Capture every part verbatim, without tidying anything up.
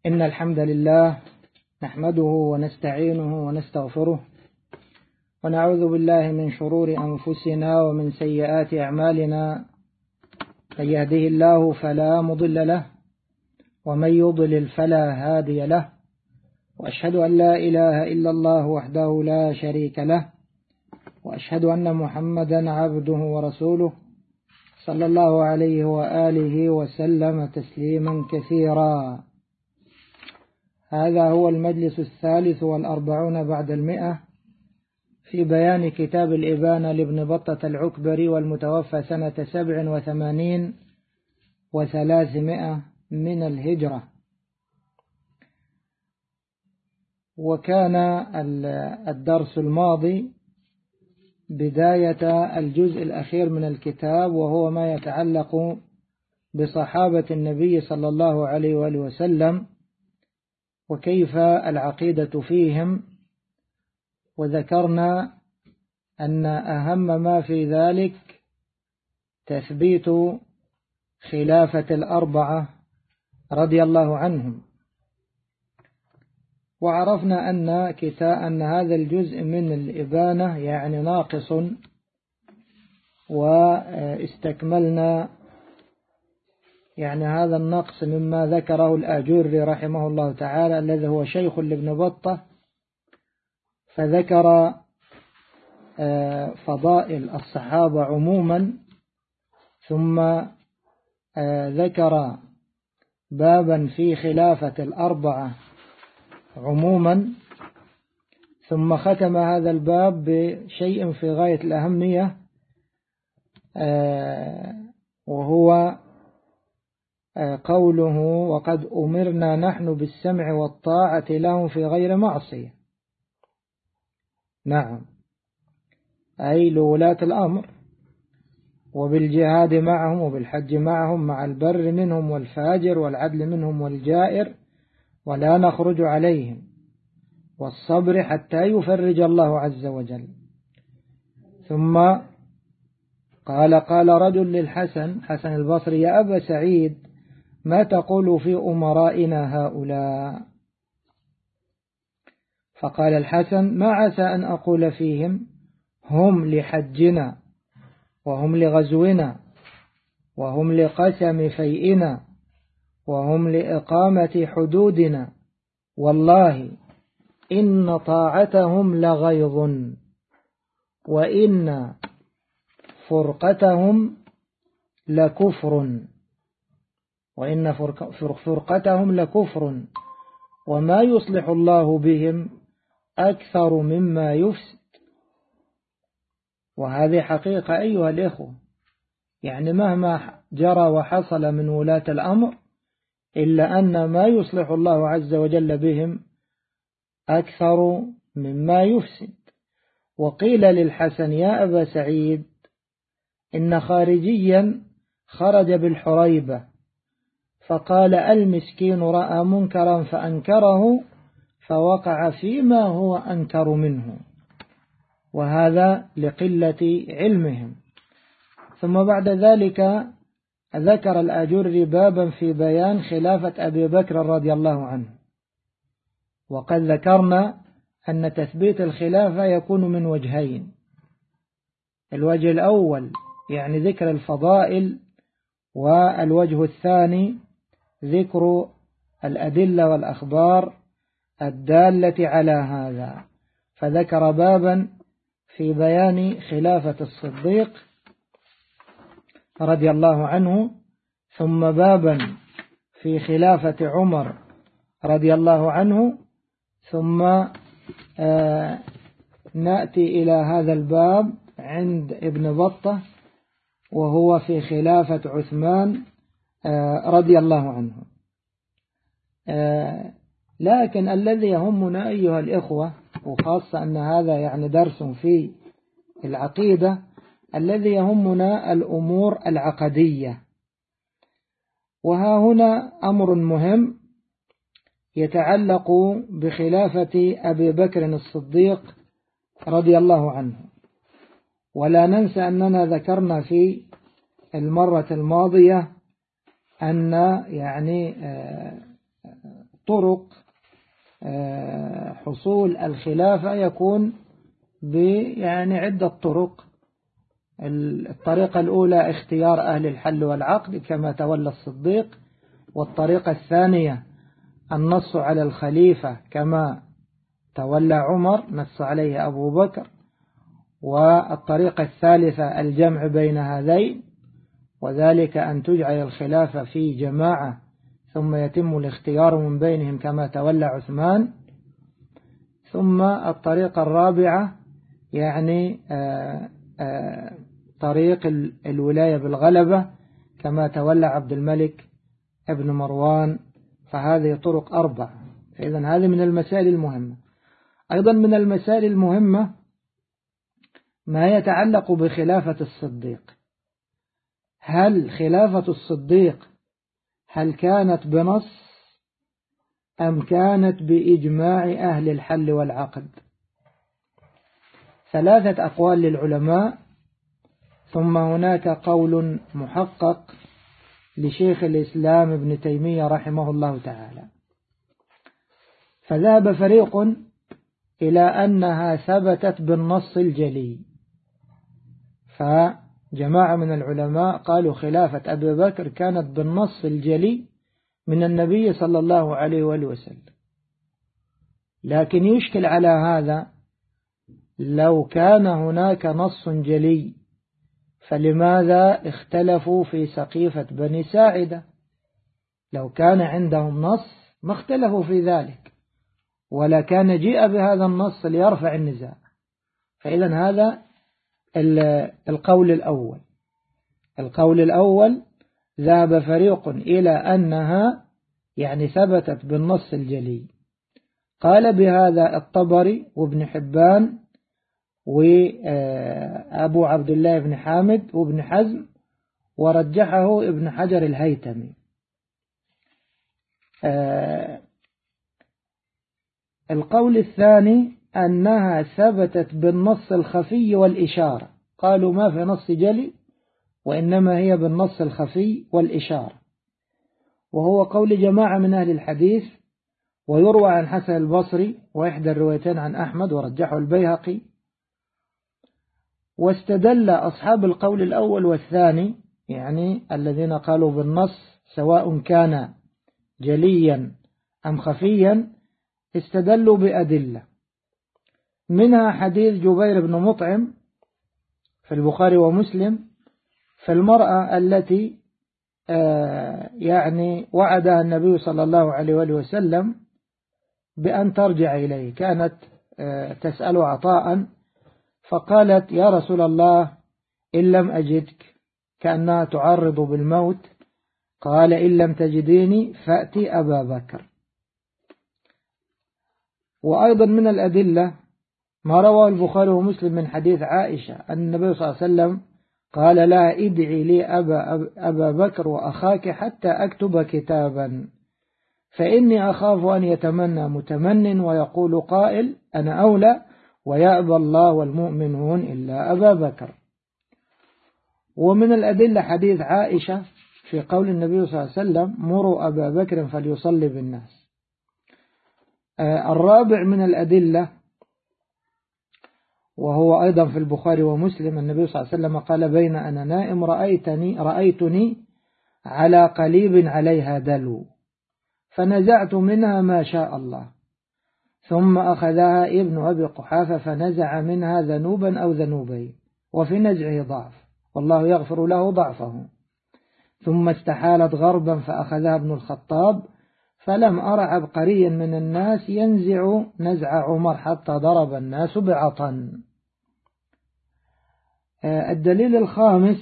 إن الحمد لله نحمده ونستعينه ونستغفره ونعوذ بالله من شرور أنفسنا ومن سيئات أعمالنا. من يهده الله فلا مضل له ومن يضلل فلا هادي له، وأشهد أن لا إله إلا الله وحده لا شريك له، وأشهد أن محمدا عبده ورسوله صلى الله عليه وآله وسلم تسليما كثيرا. هذا هو المجلس الثالث والأربعون بعد المئة في بيان كتاب الإبانة لابن بطة العكبري، والمتوفى سنة سبع وثمانين وثلاثمائة من الهجرة. وكان الدرس الماضي بداية الجزء الأخير من الكتاب، وهو ما يتعلق بصحابة النبي صلى الله عليه وآله وسلم وكيف العقيدة فيهم. وذكرنا أن أهم ما في ذلك تثبيت خلافة الأربعة رضي الله عنهم. وعرفنا أن كتاب أن هذا الجزء من الإبانة يعني ناقص، واستكملنا يعني هذا النقص مما ذكره الآجري رحمه الله تعالى الذي هو شيخ لابن بطة، فذكر فضائل الصحابة عموما، ثم ذكر بابا في خلافة الأربعة عموما، ثم ختم هذا الباب بشيء في غاية الأهمية، وهو قوله: وقد أمرنا نحن بالسمع والطاعة لهم في غير معصية. نعم، أي لولاة الأمر، وبالجهاد معهم وبالحج معهم مع البر منهم والفاجر والعدل منهم والجائر، ولا نخرج عليهم، والصبر حتى يفرج الله عز وجل. ثم قال قال رجل للحسن حسن البصري: يا أبا سعيد، ما تقول في أمرائنا هؤلاء؟ فقال الحسن: ما عسى أن أقول فيهم: هم لحجنا، وهم لغزونا، وهم لقسم فيئنا، وهم لإقامة حدودنا، والله إن طاعتهم لغيظ، وإن فرقتهم لكفر وإن فرقتهم لكفر وما يصلح الله بهم أكثر مما يفسد. وهذه حقيقة أيها الإخوة، يعني مهما جرى وحصل من ولاة الأمر، إلا أن ما يصلح الله عز وجل بهم أكثر مما يفسد. وقيل للحسن: يا أبا سعيد، إن خارجيا خرج بالحريبة، فقال: المسكين رأى منكرا فأنكره، فوقع فيما هو أنكر منه، وهذا لقلة علمهم. ثم بعد ذلك ذكر الآجري بابا في بيان خلافة أبي بكر رضي الله عنه. وقد ذكرنا أن تثبيت الخلافة يكون من وجهين: الوجه الأول يعني ذكر الفضائل، والوجه الثاني ذكر الأدلة والأخبار الدالة على هذا. فذكر بابا في بيان خلافة الصديق رضي الله عنه، ثم بابا في خلافة عمر رضي الله عنه، ثم آه نأتي إلى هذا الباب عند ابن بطة، وهو في خلافة عثمان آه رضي الله عنه. آه لكن الذي يهمنا أيها الإخوة، وخاصة أن هذا يعني درس في العقيدة، الذي يهمنا الأمور العقدية. وها هنا أمر مهم يتعلق بخلافة أبي بكر الصديق رضي الله عنه. ولا ننسى أننا ذكرنا في المرة الماضية أن يعني طرق حصول الخلافة يكون يعني عدة طرق. الطريقة الأولى اختيار أهل الحل والعقد كما تولى الصديق، والطريقة الثانية النص على الخليفة كما تولى عمر نص عليه أبو بكر، والطريقة الثالثة الجمع بين هذين، وذلك أن تجعل الخلافة في جماعة ثم يتم الاختيار من بينهم كما تولى عثمان. ثم الطريقة الرابعة يعني آآ آآ طريق الولاية بالغلبة كما تولى عبد الملك ابن مروان. فهذه طرق أربع. فإذن هذه من المسائل المهمة. أيضا من المسائل المهمة ما يتعلق بخلافة الصديق. هل خلافة الصديق هل كانت بنص أم كانت بإجماع أهل الحل والعقد؟ ثلاثة أقوال للعلماء، ثم هناك قول محقق لشيخ الإسلام ابن تيمية رحمه الله تعالى. فذهب فريق إلى أنها ثبتت بالنص الجلي، فجماعة من العلماء قالوا خلافة أبي بكر كانت بالنص الجلي من النبي صلى الله عليه وآله وسلم. لكن يشكل على هذا لو كان هناك نص جلي فلماذا اختلفوا في سقيفة بني ساعدة؟ لو كان عندهم نص ما اختلفوا في ذلك، ولا كان جيء بهذا النص ليرفع النزاع. فإذا هذا القول الأول. القول الأول ذهب فريق إلى أنها يعني ثبتت بالنص الجلي. قال بهذا الطبري وابن حبان وأبو عبد الله بن حامد وابن حزم، ورجحه ابن حجر الهيتمي. القول الثاني أنها ثبتت بالنص الخفي والإشارة. قالوا ما في نص جلي، وإنما هي بالنص الخفي والإشارة، وهو قول جماعة من أهل الحديث. ويروى عن حسن البصري وإحدى الروايتين عن أحمد ورجحه البيهقي. واستدل أصحاب القول الأول والثاني يعني الذين قالوا بالنص سواء كان جليا أم خفيا، استدلوا بأدلة، منها حديث جبير بن مطعم في البخاري ومسلم في المرأة التي يعني وعدها النبي صلى الله عليه وآله وسلم بأن ترجع إليه. كانت تسأل عطاء فقالت يا رسول الله إن لم أجدك، كأنها تعرض بالموت. قال إن لم تجديني فأتي أبا بكر. وأيضا من الأدلة ما رواه البخاري ومسلم من حديث عائشة أن النبي صلى الله عليه وسلم قال لا ادعي لي أبا, أبا بكر وأخاك حتى أكتب كتابا، فإني أخاف أن يتمنى متمن ويقول قائل أنا أولى ويأبى الله والمؤمنون إلا أبا بكر. ومن الأدلة حديث عائشة في قول النبي صلى الله عليه وسلم مروا أبا بكر فليصلي بالناس. الرابع من الأدلة وهو أيضا في البخاري ومسلم النبي صلى الله عليه وسلم قال بين أنا نائم رأيتني, رأيتني على قليب عليها دلو فنزعت منها ما شاء الله، ثم أخذها ابن أبي قحافة فنزع منها ذنوبا أو ذنوبين، وفي نزعه ضعف والله يغفر له ضعفه، ثم استحالت غربا فأخذها ابن الخطاب فلم أرى عبقريا من الناس ينزع نزع عمر حتى ضرب الناس بعطن. الدليل الخامس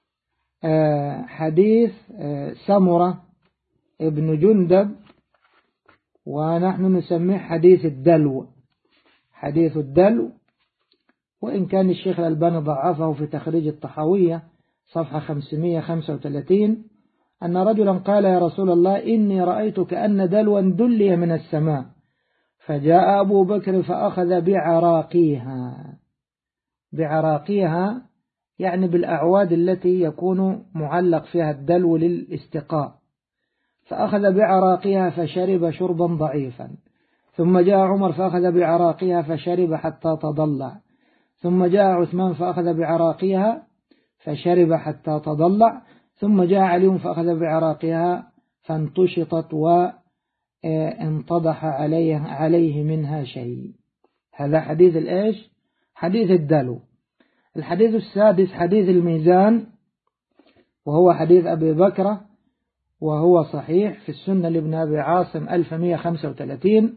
حديث سمرة ابن جندب، ونحن نسميه حديث الدلو. حديث الدلو، وإن كان الشيخ الألباني ضعفه في تخريج الطحاوية صفحة خمسمائة وخمسة وثلاثين، أن رجلا قال يا رسول الله إني رأيت كأن دلوا دلي من السماء، فجاء أبو بكر فأخذ بعراقيها. بعراقيها يعني بالأعواد التي يكون معلق فيها الدلو للاستقاء، فأخذ بعراقها فشرب شربا ضعيفا، ثم جاء عمر فأخذ بعراقها فشرب حتى تضلع، ثم جاء عثمان فأخذ بعراقها فشرب حتى تضلع، ثم جاء علي فأخذ بعراقها فانتشطت وانتضح عليه, عليه منها شيء. هذا حديث الإيش؟ حديث الدلو. الحديث السادس حديث الميزان، وهو حديث أبي بكر، وهو صحيح في السنة لابن أبي عاصم ألف ومئة وخمسة وثلاثين،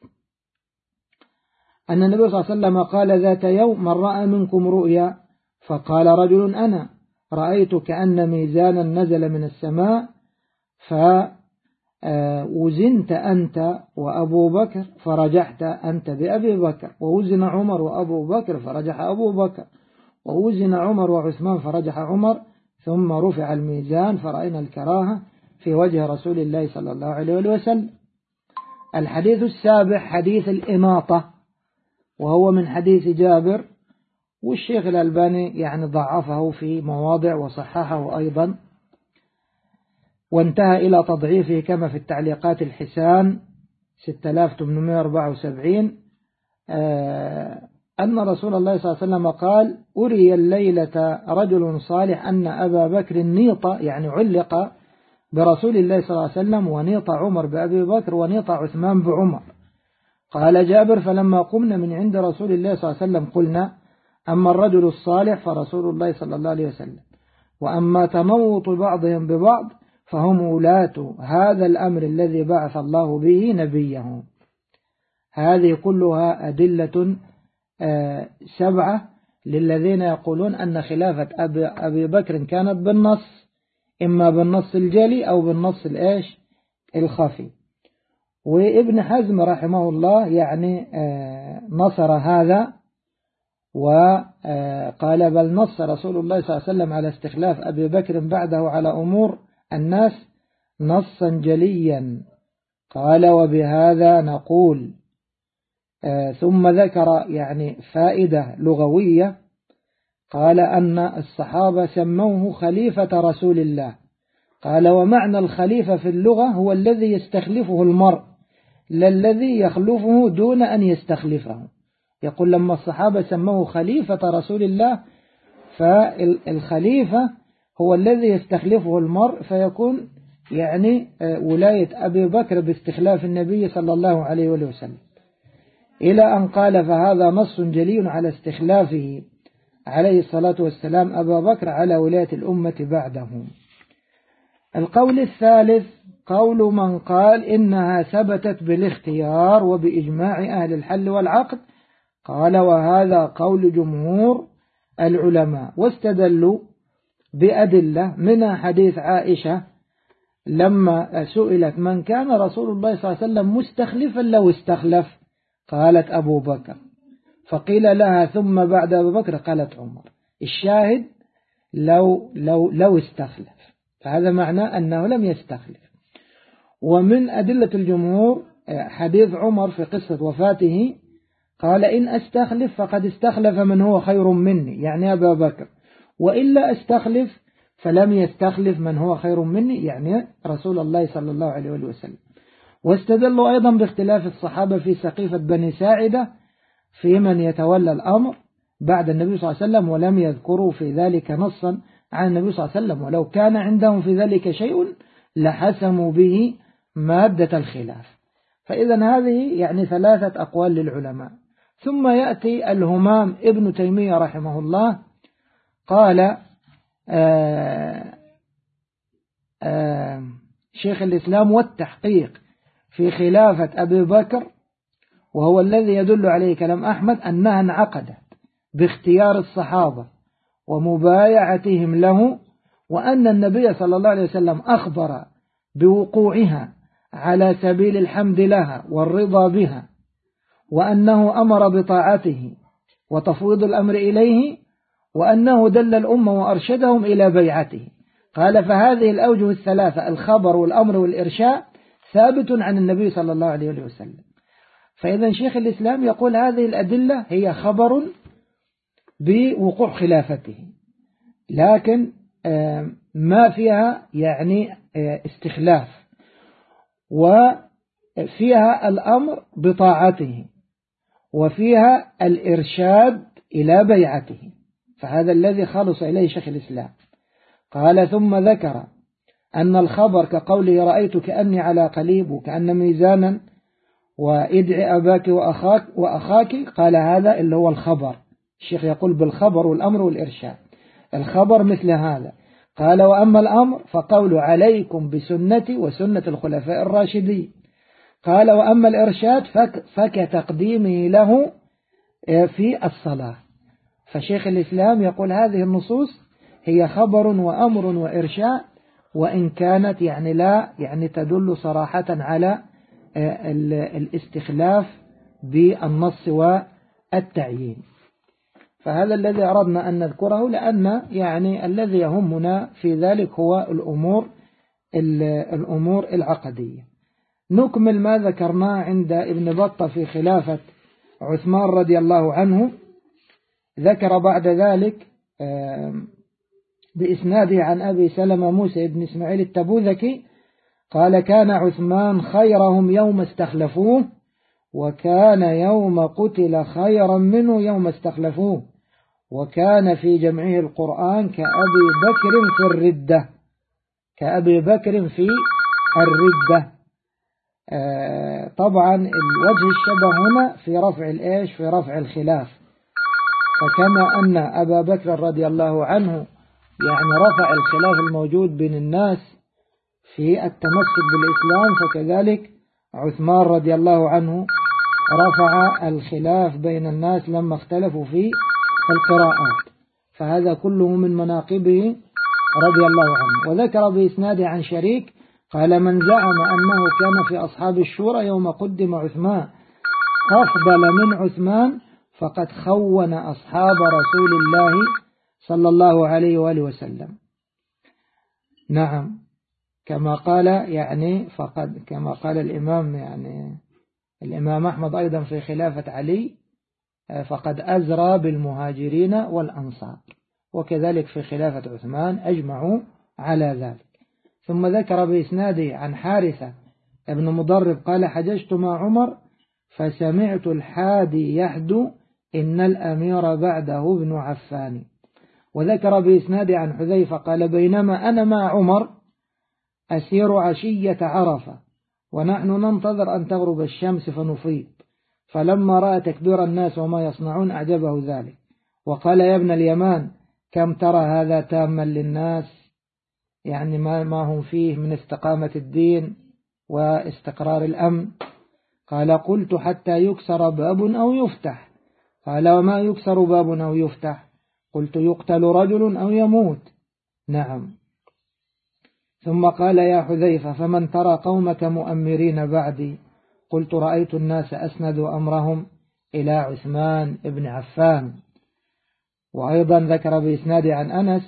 أن النبي صلى الله عليه وسلم قال ذات يوم: من رأى منكم رؤيا؟ فقال رجل: أنا رأيت كأن ميزانا نزل من السماء فوزنت أنت وأبو بكر فرجحت أنت بأبي بكر، ووزن عمر وأبو بكر فرجح أبو بكر، ووزن عمر وعثمان فرجح عمر، ثم رفع الميزان فرأينا الكراهة في وجه رسول الله صلى الله عليه وسلم. الحديث السابع حديث الإماطة، وهو من حديث جابر، والشيخ الألباني يعني ضعفه في مواضع وصححه أيضا، وانتهى إلى تضعيفه كما في التعليقات الحسان ستة آلاف وثمانمئة وأربعة وسبعين، أن رسول الله صلى الله عليه وسلم قال: أري الليلة رجل صالح أن أبا بكر نيط، يعني علق برسول الله صلى الله عليه وسلم، ونيط عمر بأبي بكر، ونيط عثمان بعمر. قال جابر: فلما قمنا من عند رسول الله صلى الله عليه وسلم قلنا: أما الرجل الصالح فرسول الله صلى الله عليه وسلم، وأما تنوط بعضهم ببعض فهم ولاة هذا الأمر الذي بعث الله به نبيه. هذه كلها أدلة سبعة للذين يقولون أن خلافة أبي بكر كانت بالنص، إما بالنص الجلي أو بالنص الإيش الخفي. وابن حزم رحمه الله يعني نصر هذا، وقال: بل نص رسول الله صلى الله عليه وسلم على استخلاف أبي بكر بعده على أمور الناس نصا جليا. قال: وبهذا نقول. ثم ذكر يعني فائدة لغوية، قال أن الصحابة سموه خليفة رسول الله. قال: ومعنى الخليفة في اللغة هو الذي يستخلفه المرء، لا الذي يخلفه دون أن يستخلفه. يقول لما الصحابة سموه خليفة رسول الله، فالخليفة هو الذي يستخلفه المرء، فيكون يعني ولاية أبي بكر باستخلاف النبي صلى الله عليه وسلم، إلى أن قال: فهذا نص جلي على استخلافه عليه الصلاة والسلام أبا بكر على ولاية الأمة بعده. القول الثالث قول من قال إنها ثبتت بالاختيار وبإجماع أهل الحل والعقد. قال: وهذا قول جمهور العلماء، واستدلوا بأدلة منها حديث عائشة لما سئلت: من كان رسول الله صلى الله عليه وسلم مستخلفا لو استخلف؟ قالت: أبو بكر. فقيل لها: ثم بعد أبو بكر؟ قالت: عمر. الشاهد لو, لو, لو استخلف، فهذا معناه أنه لم يستخلف. ومن أدلة الجمهور حديث عمر في قصة وفاته، قال: إن أستخلف فقد استخلف من هو خير مني، يعني أبا بكر، وإلا أستخلف فلم يستخلف من هو خير مني، يعني رسول الله صلى الله عليه وسلم. واستدلوا أيضا باختلاف الصحابة في سقيفة بني ساعدة في من يتولى الأمر بعد النبي صلى الله عليه وسلم، ولم يذكروا في ذلك نصا عن النبي صلى الله عليه وسلم، ولو كان عندهم في ذلك شيء لحسموا به مادة الخلاف. فإذا هذه يعني ثلاثة أقوال للعلماء. ثم يأتي الهمام ابن تيمية رحمه الله، قال آآ آآ شيخ الإسلام: والتحقيق في خلافة أبي بكر، وهو الذي يدل عليه كلام أحمد، أنها انعقدت باختيار الصحابة ومبايعتهم له، وأن النبي صلى الله عليه وسلم أخبر بوقوعها على سبيل الحمد لها والرضا بها، وأنه أمر بطاعته وتفويض الأمر إليه، وأنه دل الأمة وأرشدهم إلى بيعته. قال: فهذه الأوجه الثلاثة، الخبر والأمر والإرشاء، ثابت عن النبي صلى الله عليه وسلم. فإذا شيخ الإسلام يقول هذه الأدلة هي خبر بوقوع خلافته، لكن ما فيها يعني استخلاف. وفيها الأمر بطاعته وفيها الإرشاد إلى بيعته، فهذا الذي خلص إليه شيخ الإسلام. قال ثم ذكر أن الخبر كقوله رأيت كأني على قليب وكأن ميزانا وادع أباك وأخاك وأخاك، قال هذا اللي هو الخبر. الشيخ يقول بالخبر والأمر والإرشاد. الخبر مثل هذا. قال وأما الأمر فقول عليكم بسنتي وسنة الخلفاء الراشدين. قال وأما الإرشاد فكتقديمه له في الصلاة. فشيخ الإسلام يقول هذه النصوص هي خبر وأمر وإرشاد، وإن كانت يعني لا يعني تدل صراحة على الاستخلاف بالنص والتعيين. فهذا الذي أردنا أن نذكره، لأن يعني الذي يهمنا في ذلك هو الأمور الأمور العقدية. نكمل ما ذكرناه عند ابن بطة في خلافة عثمان رضي الله عنه. ذكر بعد ذلك بإسناده عن أبي سلمة موسى بن إسماعيل التبوذكي قال كان عثمان خيرهم يوم استخلفوه، وكان يوم قتل خيرا منه يوم استخلفوه، وكان في جمعه القرآن كأبي بكر في الردة كأبي بكر في الردة. آه طبعا الوجه الشبه هنا في رفع الإيش في رفع الخلاف. فكما أن أبا بكر رضي الله عنه يعني رفع الخلاف الموجود بين الناس في التمسك بالإسلام، فكذلك عثمان رضي الله عنه رفع الخلاف بين الناس لما اختلفوا في القراءات. فهذا كله من مناقبه رضي الله عنه. وذكر بإسناده عن شريك قال من زعم أنه كان في أصحاب الشورى يوم قدم عثمان أفضل من عثمان فقد خون أصحاب رسول الله صلى الله عليه وآله وسلم. نعم، كما قال يعني فقد كما قال الإمام يعني الإمام أحمد أيضا في خلافة علي فقد أزرى بالمهاجرين والأنصار، وكذلك في خلافة عثمان أجمعوا على ذلك. ثم ذكر بإسناده عن حارثة ابن مضرب قال حججت مع عمر فسمعت الحادي يحدو إن الأمير بعده ابن عفان. وذكر بإسناده عن حذيفة قال بينما أنا مع عمر أسير عشية عرفة ونحن ننتظر أن تغرب الشمس فنفيض، فلما رأى تكبير الناس وما يصنعون أعجبه ذلك، وقال يا ابن اليمان كم ترى هذا تاما للناس، يعني ما ما هم فيه من استقامة الدين واستقرار الأمن. قال قلت حتى يكسر باب أو يفتح. قال وما يكسر باب أو يفتح؟ قلت يقتل رجل أو يموت. نعم. ثم قال يا حذيفة فمن ترى قومك مؤمرين بعدي؟ قلت رأيت الناس أسندوا أمرهم إلى عثمان بن عفان. وأيضا ذكر بإسناد عن أنس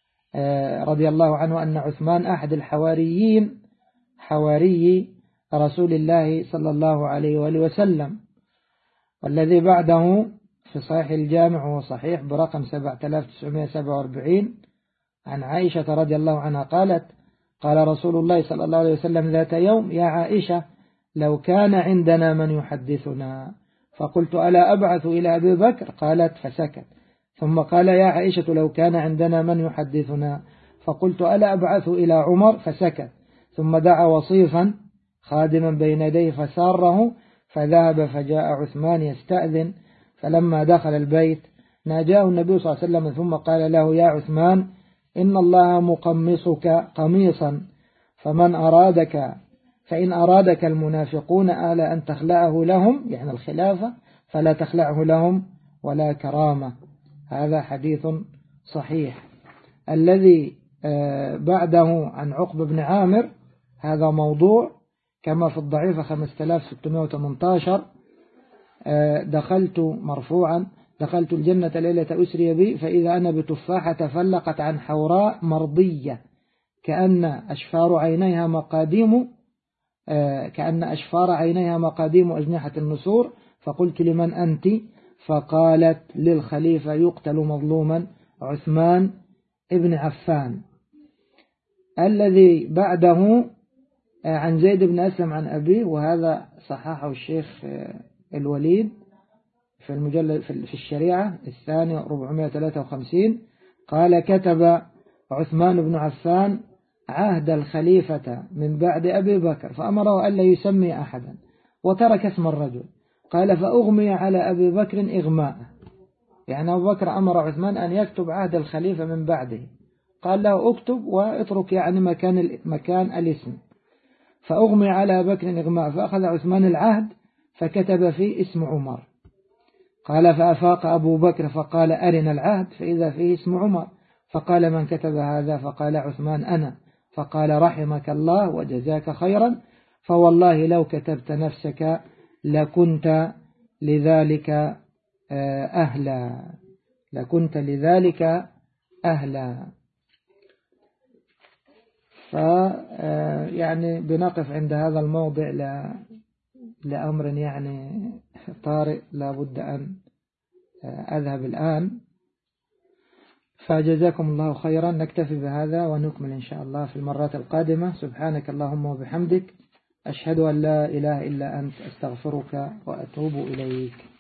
رضي الله عنه أن عثمان أحد الحواريين حواري رسول الله صلى الله عليه وآله وسلم، والذي بعده في صحيح الجامع هو صحيح برقم سبعة آلاف وتسعمائة وسبعة وأربعين عن عائشة رضي الله عنها قالت قال رسول الله صلى الله عليه وسلم ذات يوم يا عائشة لو كان عندنا من يحدثنا، فقلت ألا أبعث إلى أبي بكر؟ قالت فسكت. ثم قال يا عائشة لو كان عندنا من يحدثنا، فقلت ألا أبعث إلى عمر؟ فسكت. ثم دعا وصيفا خادما بين يديه فساره، فذهب فجاء عثمان يستأذن، فلما دخل البيت ناجاه النبي صلى الله عليه وسلم ثم قال له يا عثمان إن الله مقمصك قميصا فمن أرادك فإن أرادك المنافقون آل أن تخلعه لهم، يعني الخلافة، فلا تخلعه لهم ولا كرامة. هذا حديث صحيح. الذي بعده عن عقبة بن عامر هذا موضوع كما في الضعيفة خمسة آلاف وستمائة وثمانية عشر دخلت مرفوعا دخلت الجنة ليلة أسري بي فإذا أنا بتفاحة تفلقت عن حوراء مرضية كأن أشفار عينيها مقاديم كأن أشفار عينيها مقاديم أجنحة النسور، فقلت لمن أنت؟ فقالت للخليفة يقتل مظلوما عثمان ابن عفان. الذي بعده عن زيد بن أسلم عن أبيه، وهذا صححه الشيخ الوليد في المجلد في الشريعة الثاني أربعمائة وثلاثة وخمسين، قال: كتب عثمان بن عفان عهد الخليفة من بعد أبي بكر فأمره ألا يسمي أحدا وترك اسم الرجل. قال: فأغمي على أبي بكر إغماء، يعني أبو بكر أمر عثمان أن يكتب عهد الخليفة من بعده، قال له اكتب واترك يعني مكان مكان الاسم. فأغمي على أبي بكر إغماء، فأخذ عثمان العهد فكتب فيه اسم عمر. قال: فأفاق أبو بكر فقال: أرنا العهد، فإذا فيه اسم عمر. فقال: من كتب هذا؟ فقال عثمان: أنا. فقال: رحمك الله وجزاك خيرا، فوالله لو كتبت نفسك لكنت لذلك أهلا، لكنت لذلك أهلا. فيعني بنقف عند هذا الموضع لأمر يعني طارئ لا بد أن أذهب الآن، فجزاكم الله خيرا. نكتفي بهذا ونكمل إن شاء الله في المرات القادمة. سبحانك اللهم وبحمدك، أشهد أن لا إله إلا أنت، أستغفرك وأتوب إليك.